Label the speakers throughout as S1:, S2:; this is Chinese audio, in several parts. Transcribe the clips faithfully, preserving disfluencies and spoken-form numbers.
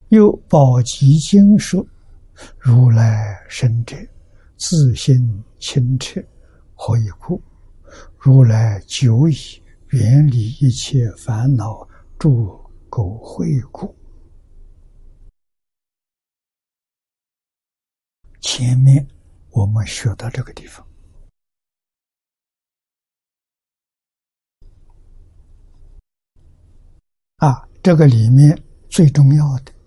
S1: 又宝积经说：如来生者，自性清澈，何以故？如来久已远离一切烦恼诸垢秽故。前面我们学到这个地方，啊，这个里面最重要的，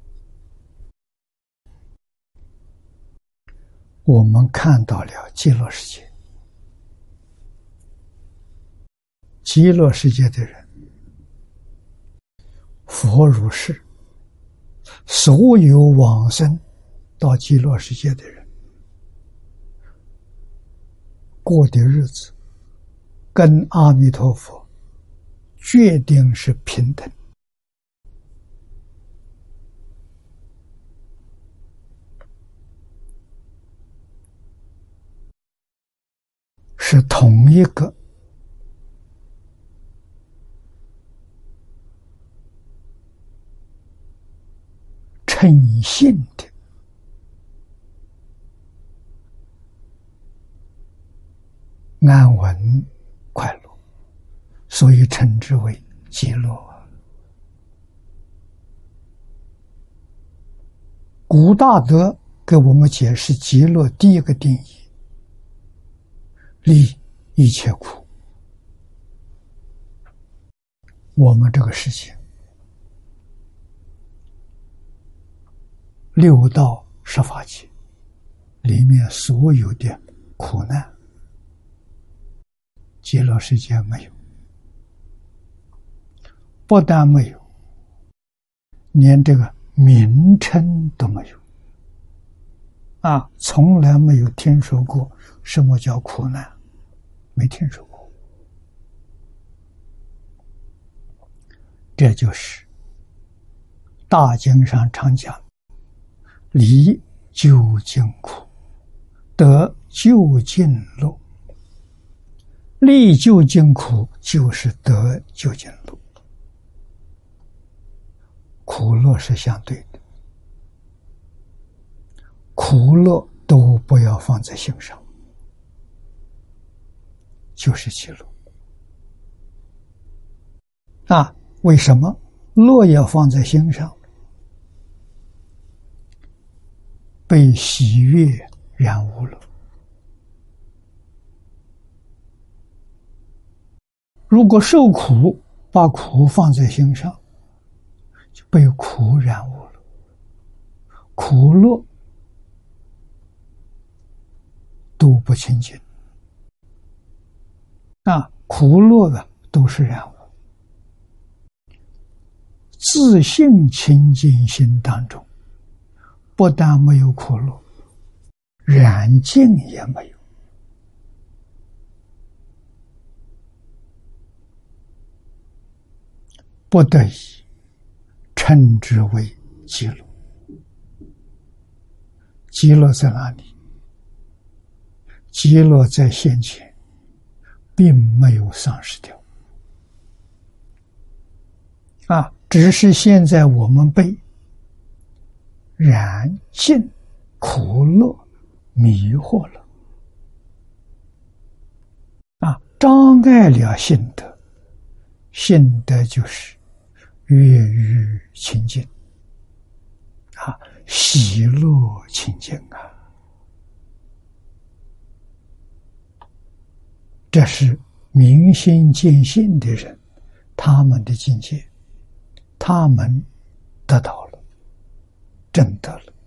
S1: 我们看到了极乐世界。极乐世界的人，佛如是，所有往生到极乐世界的人，过的日子跟阿弥陀佛决定是平等，是同一个称性的安稳快乐，所以称之为极乐。古大德给我们解释极乐第一个定义：离一切苦。我们这个世界六道十法界里面所有的苦难，极乐世界没有，不但没有，连这个名称都没有啊！从来没有听说过什么叫苦难，没听说过。这就是大经上常讲，离究竟苦，得究竟乐。离究竟苦就是得究竟乐，苦乐是相对的，苦乐都不要放在心上，就是极乐。啊，为什么乐要放在心上？被喜悦染污了。如果受苦，把苦放在心上，就被苦染污了。苦乐都不清净，啊，苦乐的都是染污。自性清净心当中，不但没有苦乐，染净也没有。不得已称之为极乐。极乐在哪里？极乐在现前，并没有丧失掉啊，只是现在我们被染净苦乐迷惑了啊，障碍了心得。心得就是悦于清净啊，喜乐清净啊，这是明心见性的人他们的境界，他们得到了，证得了。